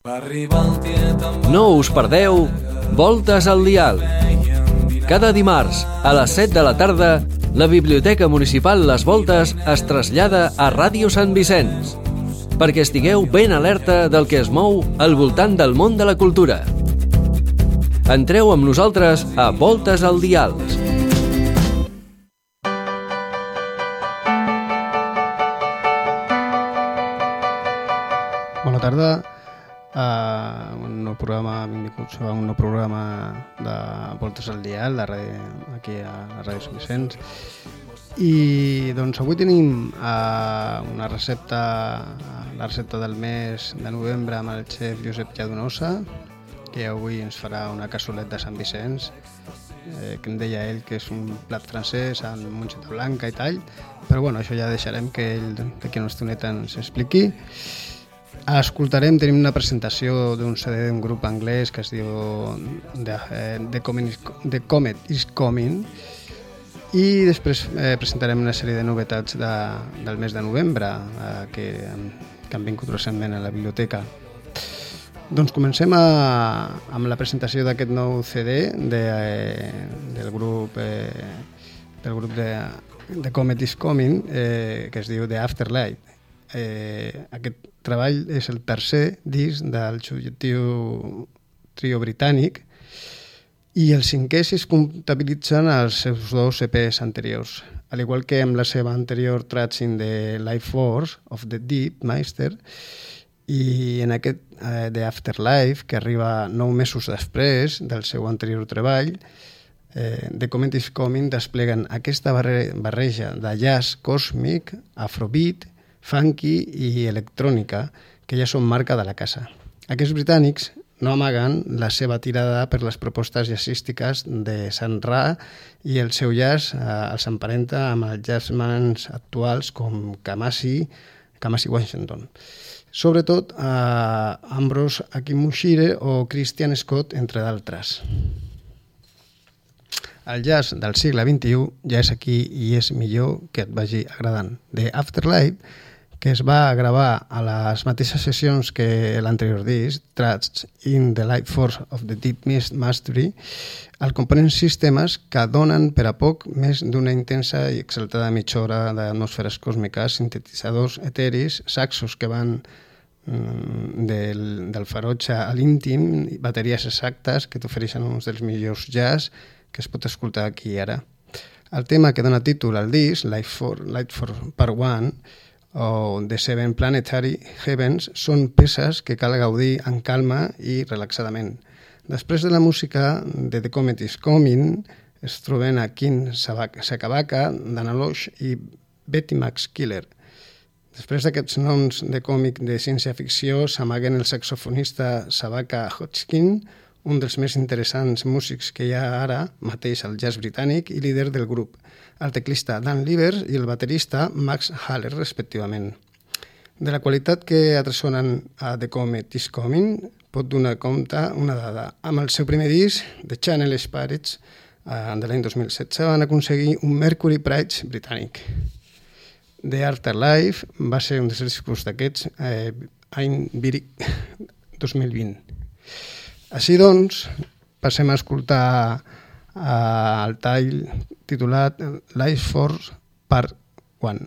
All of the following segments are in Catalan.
No us perdeu Voltes al Dial. Cada dimarts a les 7 de la tarda, la Biblioteca Municipal Les Voltes es trasllada a Ràdio Sant Vicenç, perquè estigueu ben alerta del que es mou al voltant del món de la cultura. Entreu amb nosaltres a Voltes al Dial. Bona tarda. Un nou programa, benvinguts a un nou programa de Voltes al Dial, aquí a la Ràdio Sant Vicenç. I doncs avui tenim una recepta, la recepta del mes de novembre amb el xef Josep Lladonosa, que avui ens farà una cassolet de Sant Vicenç, que em deia ell que és un plat francès amb mongeta blanca i tal, però bueno, això ja deixarem que ell d'aquí una estoneta ens expliqui. Tenim una presentació d'un CD d'un grup anglès que es diu The Comet is Coming, i després presentarem una sèrie de novetats del mes de novembre que han vingut recentment a la biblioteca. Doncs comencem amb la presentació d'aquest nou CD del grup The Comet is Coming, que es diu The Afterlife. Aquest treball és el tercer disc del subjectiu trio britànic i el cinquè si es comptabilitzen els seus dos EPs anteriors, al igual que amb la seva anterior Tracing the Life Force of the Deep Meister, i en aquest The Afterlife, que arriba 9 mesos després del seu anterior treball, The Comet is Coming despleguen aquesta barreja de jazz còsmic, afrobeat, funky i electrònica, que ja són marca de la casa. Aquests britànics no amaguen la seva tirada per les propostes jazzístiques de Sun Ra, i el seu jazz els emparenta amb els jazzmans actuals com Kamasi Washington. Sobretot Ambrose Akinmushire o Christian Scott, entre d'altres. El jazz del segle XXI ja és aquí i és millor que et vagi agradant. The Afterlife, que es va gravar a les mateixes sessions que l'anterior disc, Tracks in the Life Force of the Deep Mastery, el component sistemes que donen per a poc més d'una intensa i exaltada mitja hora d'atmosferes còsmiques, sintetitzadors eteris, saxos que van del ferotge a l'íntim, bateries exactes que t'ofereixen uns dels millors jazz que es pot escoltar aquí i ara. El tema que dona títol al disc, Life for Part 1, o The Seven Planetary Heavens, són peces que cal gaudir en calma i relaxadament. Després de la música de The Comet is Coming es troben a Kin Sakabaka, Dana Loesch i Betty Max Killer. Després d'aquests noms de còmic de ciència-ficció s'amaguen el saxofonista Sabaka Hodgkin, un dels més interessants músics que hi ha ara mateix al jazz britànic i líder del grup, el teclista Dan Livers i el baterista Max Haller, respectivament. De la qualitat que atresoren a The Comet is Coming pot donar compte una dada. Amb el seu primer disc, The Channel Spirits, de l'any 2016, van aconseguir un Mercury Prize britànic. The Afterlife va ser un dels discos d'aquests any 2020. Així doncs, passem a escoltar el tall titulat Life Force Part 1.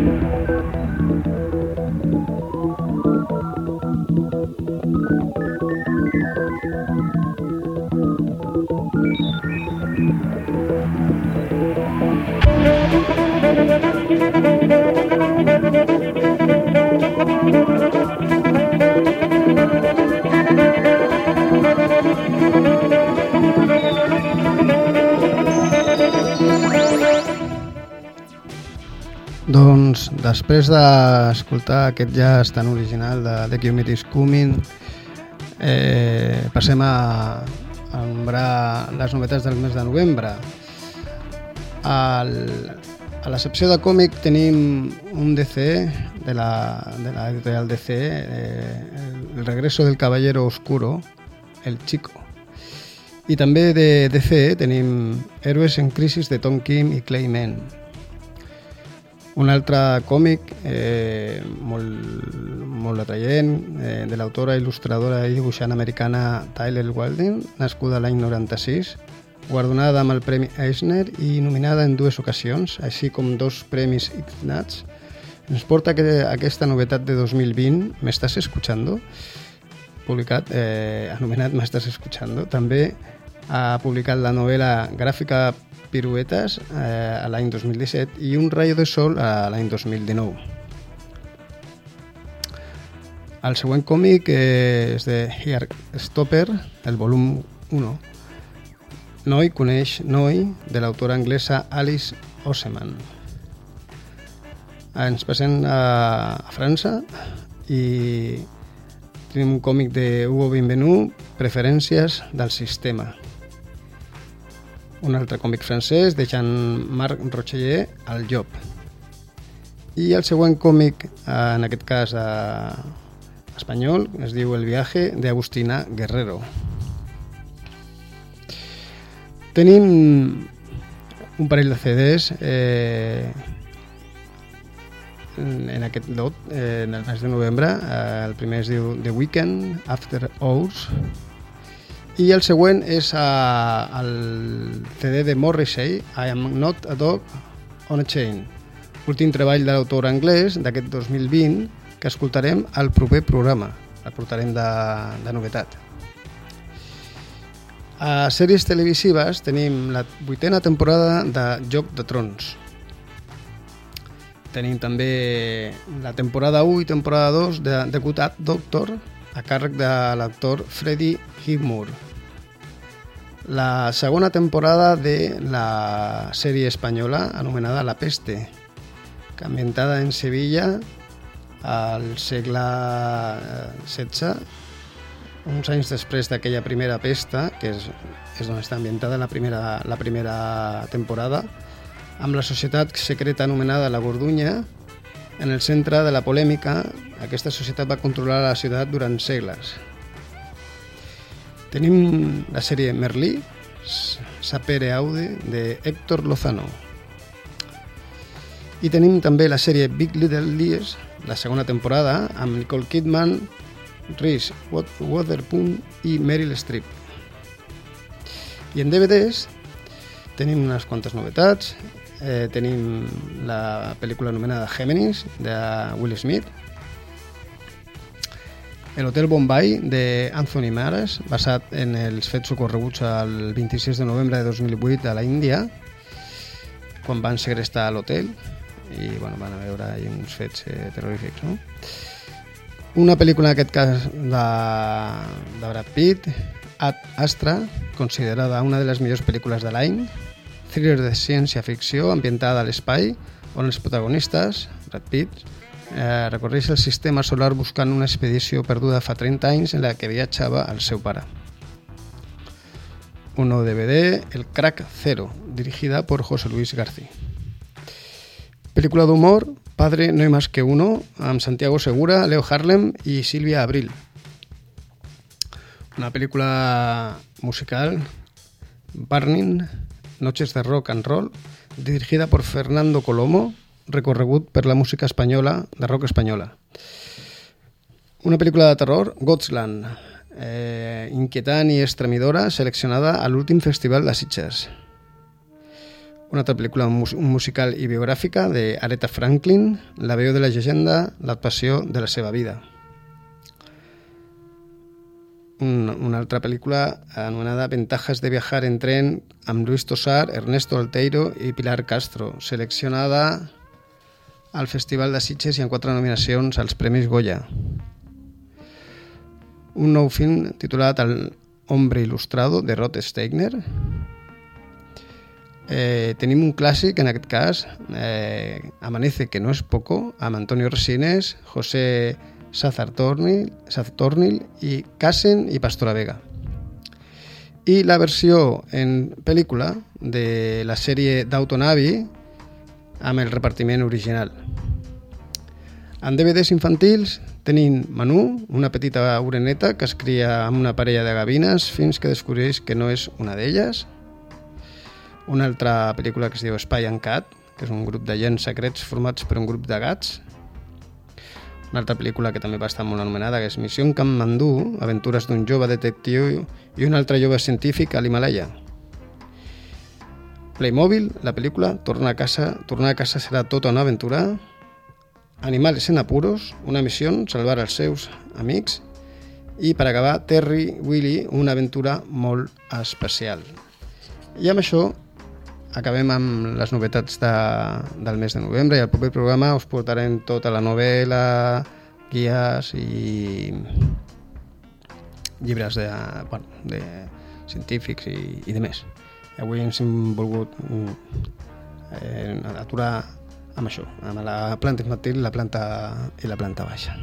Doncs després d'escoltar aquest jazz tan original de The Comet is Coming, passem a nombrar les novetats del mes de novembre. A la secció de còmic tenim un DC de l'editorial DC, El regreso del caballero oscuro, El Chico. I també de DC tenim Héroes en crisis de Tom King i Clay Mann. Un altre còmic molt atraient de l'autora, il·lustradora i dibuixant americana Tyler Wilding, nascuda l'any 96, guardonada amb el Premi Eisner i nominada en 2 ocasions, així com 2 premis Ignatz. Ens porta aquesta novetat de 2020, ¿M'estás escuchando? Publicat, anomenat ¿M'estás escuchando? També ha publicat la novel·la gràfica Piruetes a l'any 2017 i Un rayo de sol a l'any 2019. El següent còmic és de Heartstopper, el volum 1. Noi coneix Noi, de l'autora anglesa Alice Oseman. Ens passem a França i tenim un còmic de Hugo Benvenu, Preferències del sistema. Un altre còmic francès de Jean-Marc Rochelle, El llop. I el següent còmic, en aquest cas espanyol, es diu El viaje, de Agustina Guerrero. Tenim un parell de CDs en aquest lot, en el mes de novembre. El primer es diu The Weekend After Hours i el següent és el CD de Morrissey, I Am Not a Dog on a Chain, últim treball de l'autor anglès d'aquest 2020 que escoltarem al proper programa, el portarem de novetat. A sèries televisives tenim la 8a temporada de Joc de Trons. Tenim també la temporada 1 i temporada 2 de The Good Doctor, a càrrec de l'actor Freddie Highmore. La segona temporada de la sèrie espanyola anomenada La Peste, que ambientada en Sevilla al segle XVI, uns anys després d'aquella primera pesta, que és on està ambientada la primera temporada, amb la societat secreta anomenada La Gordunya en el centre de la polèmica. Aquesta societat va controlar la ciutat durant segles. Tenim la sèrie Merlí, Sapere Aude, de Héctor Lozano. I tenim també la sèrie Big Little Lies, la segona temporada, amb Nicole Kidman, Reese Witherspoon i Meryl Streep. I en DVDs tenim unes quantes novetats. Tenim la pel·lícula anomenada Géminis, de Will Smith, El Hotel Bombay, de Anthony Maras, basat en els fets ocorreguts el 26 de novembre de 2008 a la Índia, quan van segrestar l'hotel i van a veure uns fets terrorífics, no? Una pel·lícula, en aquest cas, de Brad Pitt, Ad Astra, considerada una de les millors pel·lícules de l'any, thriller de ciència-ficció ambientada a l'espai, on els protagonistes, Brad Pitt, recorreix el sistema solar buscant una expedició perduda fa 30 anys en la que viatjava el seu pare. Un nou DVD, El Crack Zero, dirigida por José Luis García. Pel·lícula d'humor, Padre no hay más que uno, amb Santiago Segura, Leo Harlem i Sílvia Abril. Una pel·lícula musical, Burning, Noches de Rock and Roll, dirigida por Fernando Colomo, recorregut per la música espanyola, de rock espanyola. Una pel·lícula de terror, Ghostland, inquietant i estremidora, seleccionada a l'últim festival de Sitges. Una altra pel·lícula musical i biogràfica d'Aretha Franklin, La veu de la llegenda, la passió de la seva vida. Una altra pel·lícula anomenada Ventajas de viajar en tren amb Luis Tosar, Ernesto Alteiro i Pilar Castro, seleccionada al Festival de Sitges i amb 4 nominacions als Premis Goya. Un nou film titulat El hombre ilustrado, de Rod Steiger. Tenim un clàssic, en aquest cas, Amanece, que no és poco, amb Antonio Resines, José Saztornil i Cassen i Pastora Vega. I la versió en pel·lícula de la sèrie Downton Abbey amb el repartiment original. En DVDs infantils tenim Manu, una petita oreneta que es cria amb una parella de gavines fins que descobreix que no és una d'elles. Una altra pel·lícula que es diu Spy and Cat, que és un grup d'agents secrets formats per un grup de gats. Una altra pel·lícula que també va estar molt anomenada, que és Missió Kathmandu, aventures d'un jove detectiu i un altre jove científic a l'Himalaya. Playmobil, la pel·lícula Tornar a casa serà tota una aventura. Animales en apuros, una missió, salvar els seus amics. I per acabar, Terry Willy, una aventura molt especial. I amb això acabem amb les novetats del mes de novembre i al proper programa us portarem tota la novel·la, guies i llibres de científics i de més. Avui ens hem volgut aturar amb això, amb la planta infantil, la planta i la planta baixa.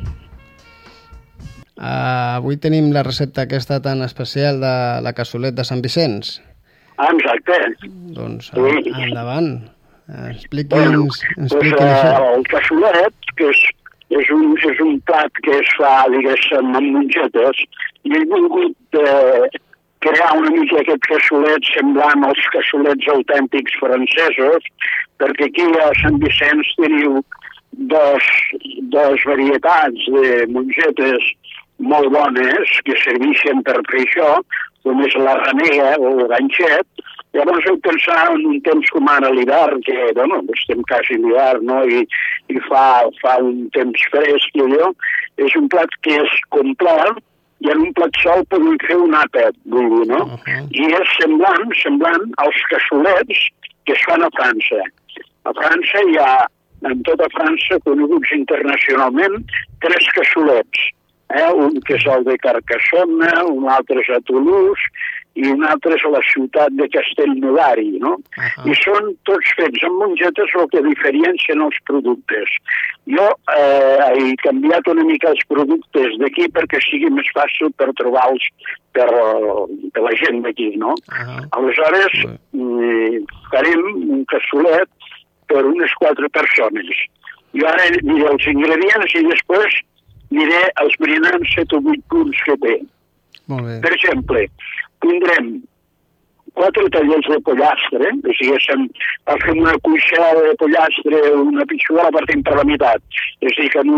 Avui tenim la recepta aquesta tan especial de la cassolet de Sant Vicenç. Exacte. Doncs endavant. Expliqui'ns això. El cassolet, que és un plat que es fa, diguéssim, amb mongetes, i he volgut crear una mica aquest cassolet semblant als cassolets autèntics francesos, perquè aquí a Sant Vicenç teniu dos varietats de mongetes molt bones que serveixen per fer això, com és la ranega o el ganxet. Llavors heu pensat en un temps com ara l'hivern, que estem quasi a l'hivern, no? I fa un temps fresc i allò. És un plat que és complet i en un plat sol podem fer un àpat, vull dir, no? I és semblant als cassolets que es fan a França. A França hi ha, en tota França, coneguts internacionalment, 3 cassolets. Un que és el de Carcassonne, un altre és a Toulouse i un altre és a la ciutat de Castellnodari, no? I són tots fets amb mongetes, el que diferencien els productes. Jo he canviat una mica els productes d'aquí perquè sigui més fàcil per trobar-los per la gent d'aquí, no? Aleshores, farem un cassolet per unes 4 persones. Jo ara diré els ingredients i després diré els brinants 7 o 8 punts que té. Molt bé. Per exemple, tindrem 4 tallers de pollastre, o sigui, fem una cuixada de pollastre, una pitxuga la partim per la meitat. És a dir, que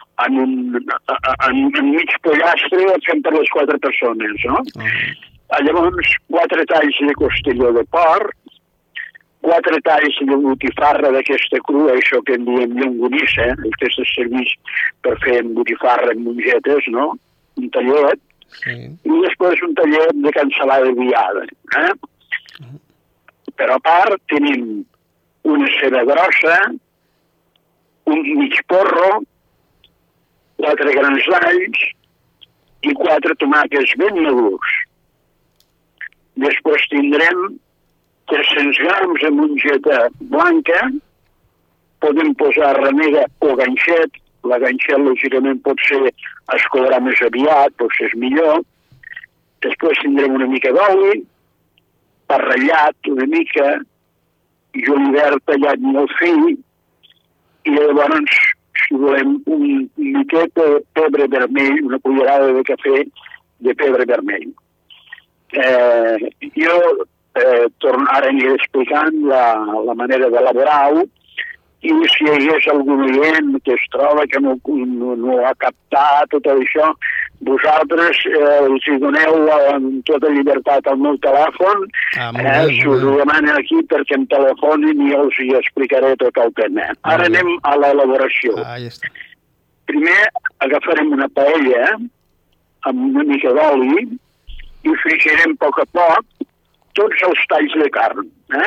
en mig pollastre el fem per les 4 persones, no? Llavors, 4 talls de costelló de porc, 4 talls de botifarra d'aquesta crua, això que en diem llonganissa, el que se serveix per fer botifarra en mongetes, no? Un tallet. Sí. I després un tallet de cansalada viada. Però a part tenim una ceba grossa, un mig porro, 4 grans d'alls i 4 tomàquets ben madurs. Després tindrem 300 grams de mongeta blanca, podem posar ranega o ganxet. La ganxet, lògicament, pot ser es courà més aviat, potser és millor. Després tindrem una mica d'oli, pa ratllat una mica, i julivert tallat molt fi, i llavors, si volem, un miquet de pebre vermell, una cullerada de cafè de pebre vermell. Jo ara aniré explicant la manera d'elaborar-ho. i si hi hagués algun oient que es troba que no ha captat tot això, vosaltres els hi doneu amb tota llibertat al meu telèfon, si us ho demanen aquí perquè em telefonin i els hi explicaré tot el tema. Ara anem a l'elaboració. Primer agafarem una paella amb una mica d'oli i fregirem a poc tots els talls de carn.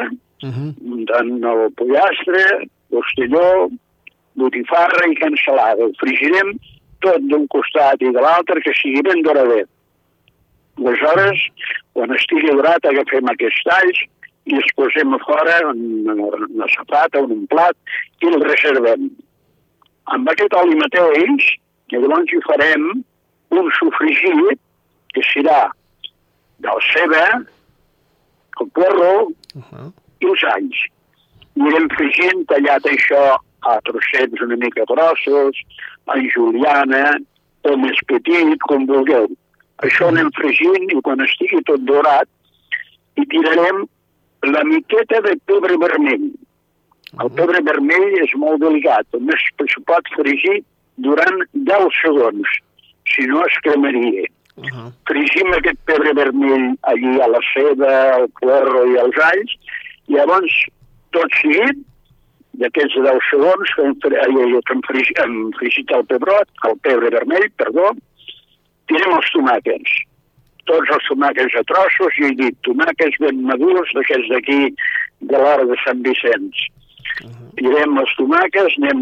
Tant el pollastre, postilló, botifarra i cansalada. Ho fregirem tot d'un costat i de l'altre, que sigui ben doradet. Aleshores, quan estigui dorat, agafem aquests talls i els posem a fora en una safata o en un plat i els reservem. Amb aquest oli mateix, llavors hi farem un sofregit que serà del ceba, el porro i els alls. Anirem fregint, tallat això a trossets una mica grossos, en juliana, o més petit, com vulgueu. Això anem fregint i quan estigui tot dorat hi tirarem la miqueta de pebre vermell. El pebre vermell és molt delicat, només es pot fregir durant 10 segons, si no es cremaria. Fregim aquest pebre vermell allí a la ceba, al puerro i als alls, i llavors tot seguit, d'aquests 10 segons que hem fregit el pebre vermell, tirem els tomàquets. Tots els tomàquets a trossos, i he dit tomàquets ben madurs, d'aquests d'aquí de l'hora de Sant Vicenç. Tirem els tomàquets, anem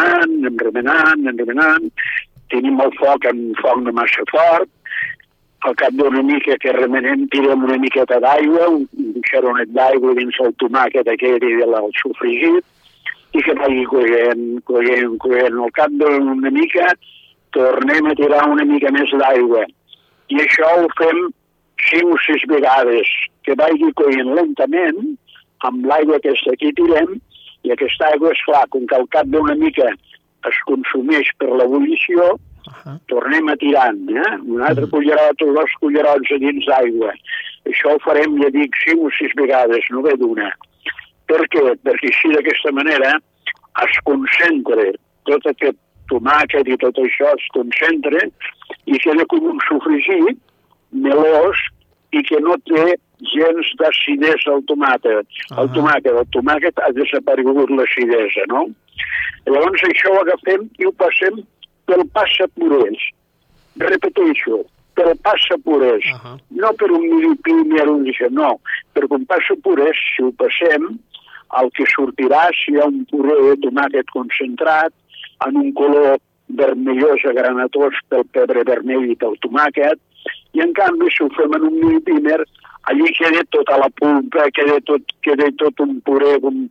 remenant, tenim el foc en foc no massa fort, al cap d'una mica que remenem tirem una miqueta d'aigua, un xaronet d'aigua dins el tomàquet aquest i del sofregit, i que vagi coent. Al cap d'una mica tornem a tirar una mica més d'aigua. I això ho fem 5 o 6 vegades, que vagi coent lentament, amb l'aigua aquesta que tirem, i aquesta aigua, esclar, com que al cap d'una mica es consumeix per l'ebullició, tornem a tirant, un altre cullerot o 2 cullerots a dins d'aigua. Això ho farem, ja dic, 5 o 6 vegades, no ve d'una. Per què? Perquè així d'aquesta manera es concentra tot aquest tomàquet i tot això es concentra i queda com un sofregit melós i que no té gens d'acidesa al tomàquet. El tomàquet ha desaparegut l'acidesa, no? Llavors això ho agafem i ho passem pel passapurés. Repeteixo, pel passapurés. No per un milipímer, no. Per un passapurés, si ho passem, el que sortirà serà un puré de tomàquet concentrat en un color vermellós agranatós pel pebre vermell i pel tomàquet, i en canvi si ho fem en un milipímer, allí queda tota la pulpa, queda tot un puré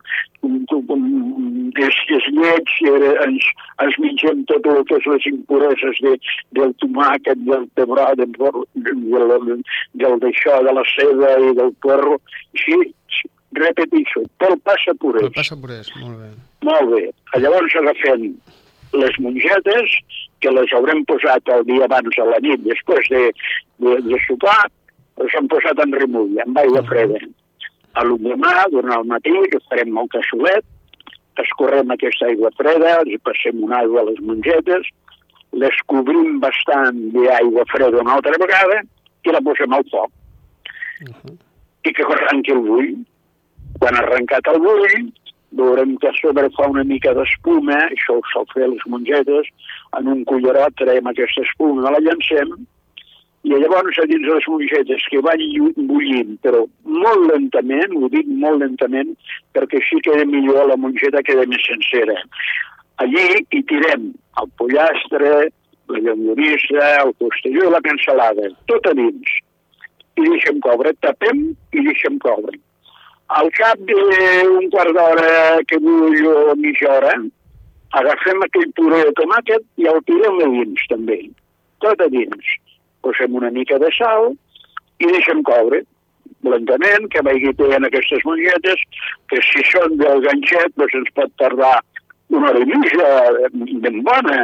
és lleig, ens mengem tot el que és les impureses del tomàquet, del pebrot, del d'això, de la ceba i del puerro. Sí, repeteixo, pel passapurés. Pel passapurés, molt bé. Molt bé. Llavors agafem les mongetes, que les haurem posat el dia abans a la nit, després de sopar, les hem posat en remull, amb aigua freda. A l'endemà, durant el matí, que farem el cassolet, escorrem aquesta aigua freda, els passem una aigua a les mongetes, les cobrim bastant d'aigua freda una altra vegada i la posem al foc. I que arrenqui el bull. Quan ha arrencat el bull, veurem que a sobre fa una mica d'espuma, això ho sol fer les mongetes, en un cullerot traiem aquesta espuma, la llancem, i llavors a dins les mongetes que van bullint, però molt lentament, ho dic molt lentament, perquè així queda millor, la mongeta queda més sencera. Allí hi tirem el pollastre, la llonganissa, el postilló i la cansalada, tot a dins. I deixem coure, tapem i deixem coure. Al cap d'un quart d'hora que bull o mitja hora, agafem aquell puré de tomàquet i el tirem a dins també, tot a dins. Posem una mica de sal i deixem coure lentament, que vagi pegant aquestes mongetes, que si són del ganxet doncs ens pot tardar una hora i mitja ben bona,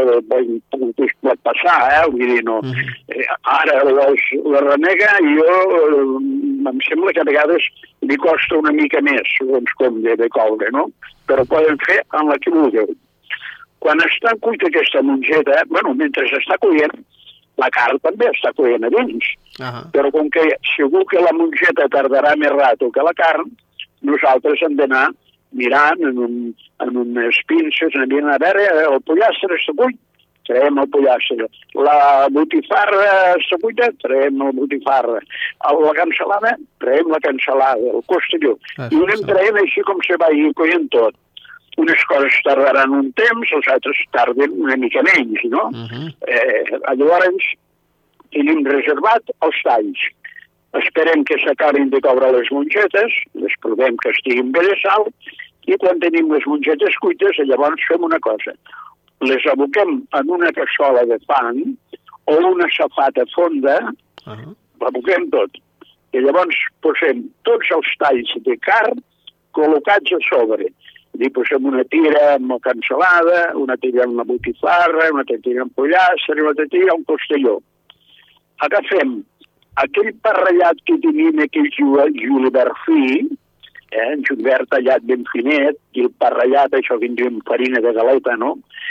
es pot passar, vull dir, no. Ara la renega jo em sembla que a vegades li costa una mica més, segons com de coure, no? Però poden fer en la que vulgueu. Quan està cuita aquesta mongeta, mentre està coient, la carn també està coient a dins. Però com que segur que la mongeta tardarà més rato que la carn, nosaltres hem d'anar mirant en unes pinces, anant a veure, el pollastre està cuit, traiem el pollastre. La botifarra està cuita, traiem la botifarra. La cansalada, traiem la cansalada, el costelló. I ho anem traient així com se va coient tot. Unes coses tardaran un temps, els altres tarden una mica menys, no? Llavors, tenim reservat els talls. Esperem que s'acabin de coure les mongetes, les provem que estiguin bé de sal, i quan tenim les mongetes cuites, llavors fem una cosa. Les aboquem en una cassola de fang o una safata fonda, l'aboquem tot. I llavors posem tots els talls de carn col·locats a sobre. Li posem una tira amb la cansalada, una tira amb la botifarra, una tira amb pollastre, una tira amb costelló. Agafem aquell parrellat que tenim, aquell julivert fi, en julivert tallat ben finet, i el parrellat, això vindria amb farina de galeta, no?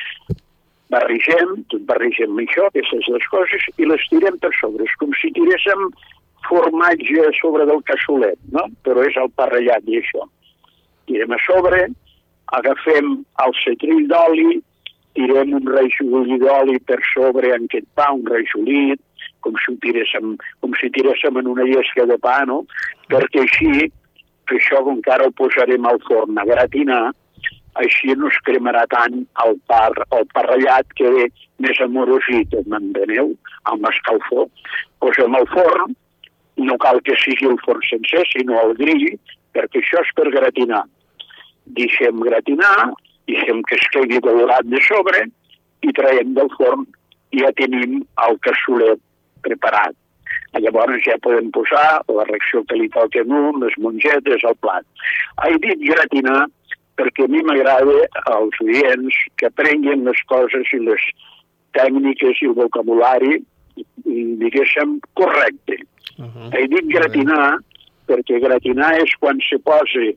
Barregem això, aquestes dues coses, i les tirem per sobre. És com si tiréssim formatge a sobre del cassolet, no? Però és el parrellat i això. Tirem a sobre, agafem el cetrill d'oli, tirem un rajolí d'oli per sobre en aquest pa, un rajolit, com si tiréssim en una llesca de pa, no? Perquè així, que això encara ho posarem al forn a gratinar, així no es cremarà tant el parrellat que ve més amorosit, m'enteneu? Amb escalfor. Posem al forn, no cal que sigui el forn sencer, sinó el grill, perquè això és per gratinar. Deixem gratinar, deixem que es quedi colorat de sobre i traiem del forn i ja tenim el cassolet preparat. Llavors ja podem posar la reacció que li toqui amunt, les mongetes, el plat. He dit gratinar perquè a mi m'agrada als oients que aprenguin les coses i les tècniques i el vocabulari, diguéssim, correcte. He dit gratinar perquè gratinar és quan se posa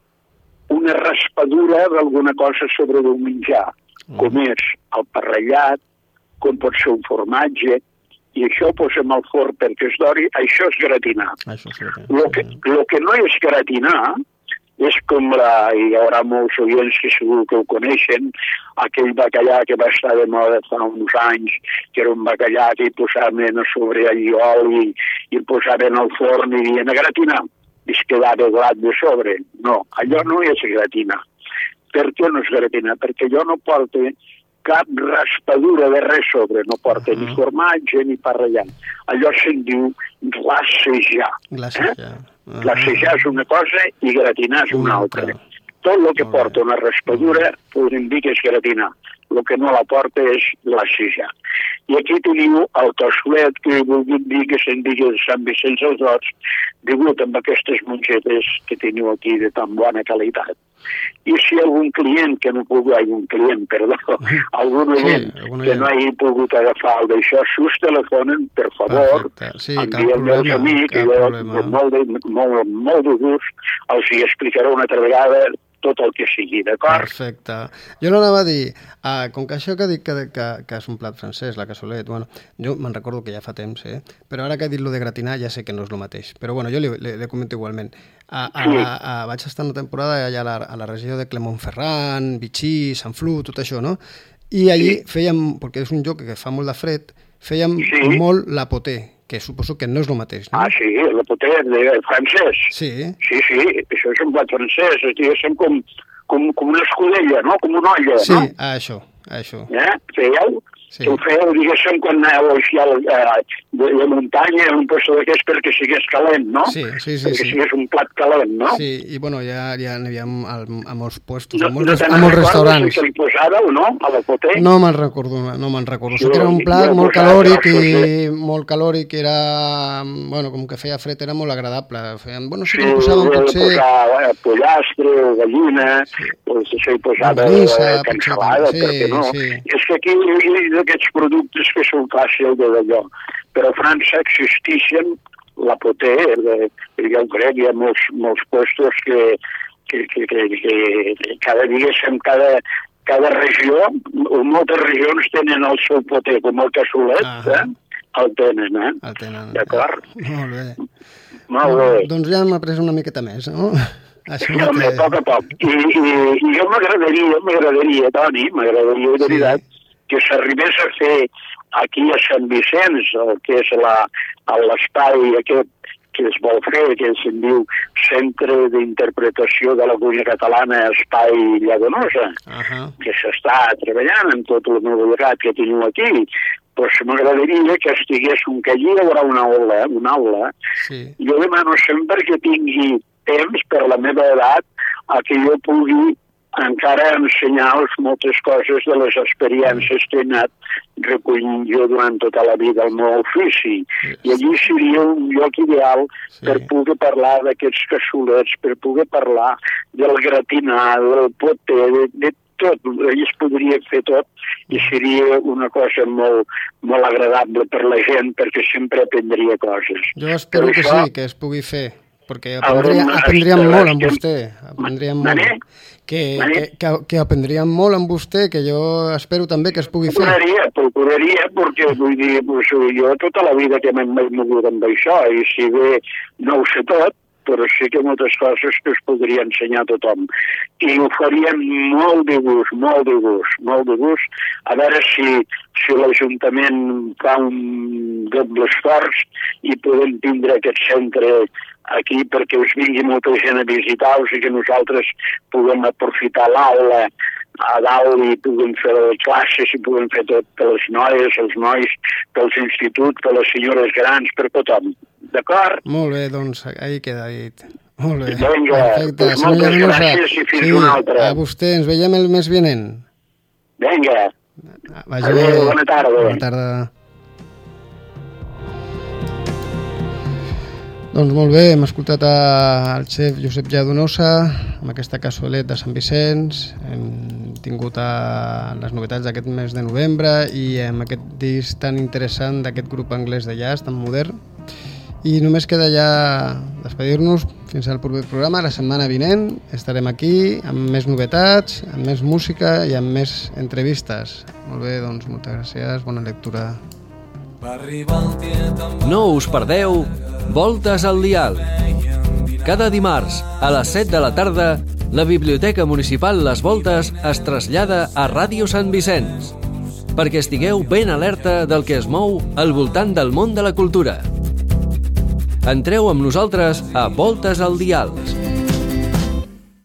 una raspadura d'alguna cosa sobre el menjar, com és el parrellat, com pot ser un formatge, i això ho posem al forn perquè es dori, això és gratinar. El que no és gratinar és com hi haurà molts oients que segur que ho coneixen, aquell bacallà que va estar de moda fa uns anys, que era un bacallà que hi posaven a sobre allí oli i el posaven al forn i dient a gratinar. Es quedava grat de sobre. No, allò no és gratinar. Per què no és gratinar? Perquè allò no porta cap raspadura de res sobre, no porta ni formatge ni parrellat. Allò se'n diu glacejar. Glacejar és una cosa i gratinar és una altra. Tot el que porta una raspadura podem dir que és gratinar. El que no la porta és glacejar. I aquí teniu el cassolet que he volgut dir que se'n digui de Sant Vicenç dels Horts, degut amb aquestes mongetes que teniu aquí de tan bona qualitat. I si algun client que no pugui, algun oient que no hagi pogut agafar el d'això, si us telefonen, per favor, enviem els amics, i jo, molt de gust, els hi explicaré una altra vegada tot el que sigui, d'acord? Perfecte. Jo no anava a dir, com que això que dic que és un plat francès, la cassolet, bueno, jo me'n recordo que ja fa temps, però ara que he dit lo de gratinar ja sé que no és el mateix. Però bueno, jo li comento igualment. Vaig estar una temporada allà a la regió de Clermont-Ferrand, Vichy, Sant Flu, tot això, no? I allí fèiem, perquè és un lloc que fa molt de fred, fèiem molt la poté, que suposo que no és el mateix, no? Sí, la poté francès. Sí, això és un plat francès, diguéssim com una escudella, no? Com una olla, sí, no? això. Fèieu? que ho feu, diguéssim, quan aneu a de muntanya, un lloc d'aquests perquè sigués calent, no? Sí. Perquè sigués un plat calent, no? Sí, i bueno, ja n'hi havia a molts puestos, a No molts te'n recordes restaurants. que li posàveu, no?, a la poté? No me'n recordo. Sí, Sé que era un plat jo molt posava calòric i era, bueno, com que feia fred, era molt agradable. Bueno, sí Sí, que li posaven potser... posava pollastre, gallina, doncs això hi posava Llonganissa, cansalada, potser, perquè no? sí. I és que aquí hi ha d'aquests productes que són fàcils d'allò, però a França existeixen la poté, jo crec, hi ha molts puestos que cada regió, moltes regions tenen el seu poté, com el cassolet, el tenen, El tenen. D'acord? Molt bé. Molt bé. Doncs ja hem après una miqueta més, no? Sí, home, a poc. I jo m'agradaria, Toni, de veritat, que s'arribés a fer aquí a Sant Vicenç, el que és l'espai aquest que es vol fer, que se'n diu Centre d'Interpretació de la Cuina Catalana Espai Llagonosa, que s'està treballant amb tot el novetat que teniu aquí. Doncs m'agradaria que estigués que allí hi haurà una aula. Jo demano sempre que tingui temps per la meva edat a que jo pugui encara ensenyar-los moltes coses de les experiències que he anat recollint jo durant tota la vida al meu ofici. I allí seria un lloc ideal per poder parlar d'aquests cassolets, per poder parlar del gratinar, del poté, de tot. Allí es podria fer tot i seria una cosa molt, molt agradable per la gent perquè sempre aprendria coses. Jo espero que sí, que es pugui fer. Perquè aprendríem molt amb vostè. Aprendríem molt. Que aprendríem molt amb vostè, que jo espero també que es pugui fer. Procuraria, perquè vull dir, jo tota la vida que m'he mogut amb això, i si bé no ho sé tot, però sí que moltes coses que es podria ensenyar a tothom. I ho faríem molt de gust, a veure si l'Ajuntament fa un doble esforç i podem tindre aquest centre aquí perquè us vingui molta gent a visitar-vos i que nosaltres puguem aprofitar l'aula a dalt i puguem fer classes i puguem fer tot per les noies, els nois, pels instituts, per les senyores grans, per tothom. D'acord? Molt bé, doncs ahí queda dit. Molt bé. Vinga, doncs moltes gràcies i fins una altra. A vostè, ens veiem el mes vinent. Vinga. Adéu, bona tarda. Bona tarda. Doncs molt bé, hem escoltat el xef Josep Lladonosa amb aquesta cassolet de Sant Vicenç, hem tingut les novetats d'aquest mes de novembre i amb aquest disc tan interessant d'aquest grup anglès de jazz tan modern. I només queda ja despedir-nos fins al proper programa. La setmana vinent estarem aquí amb més novetats, amb més música i amb més entrevistes. Molt bé, doncs moltes gràcies, bona lectura. No us perdeu Voltes al Dial. Cada dimarts a les 7 de la tarda la Biblioteca Municipal Les Voltes es trasllada a Ràdio Sant Vicenç perquè estigueu ben alerta del que es mou al voltant del món de la cultura. Entreu amb nosaltres a Voltes al Dial.